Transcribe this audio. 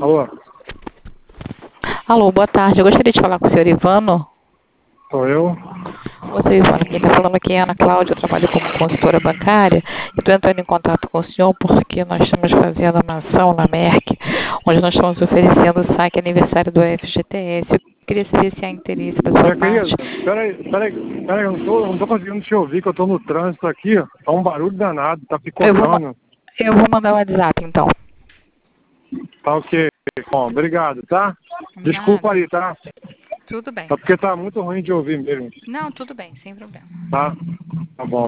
Alô? Alô, boa tarde. Eu gostaria de falar com o senhor Ivano. Sou eu? Ô, senhor Ivano, quem está falando aqui é Ana Cláudia, eu trabalho como consultora bancária e estou entrando em contato com o senhor porque nós estamos fazendo uma ação na Merck, onde nós estamos oferecendo o saque aniversário do FGTS. Eu queria saber se há interesse da sua Minha parte. querida, peraí, eu não tô conseguindo te ouvir, que eu tô no trânsito aqui, ó. Tá um barulho danado, tá picotando. Eu vou mandar o WhatsApp, então. Tá ok. Bom, obrigado, tá? Desculpa Nada. aí, tá? Tudo bem. Tá porque tá muito ruim de ouvir mesmo, Não, tudo bem, sem problema. tá? Tá bom.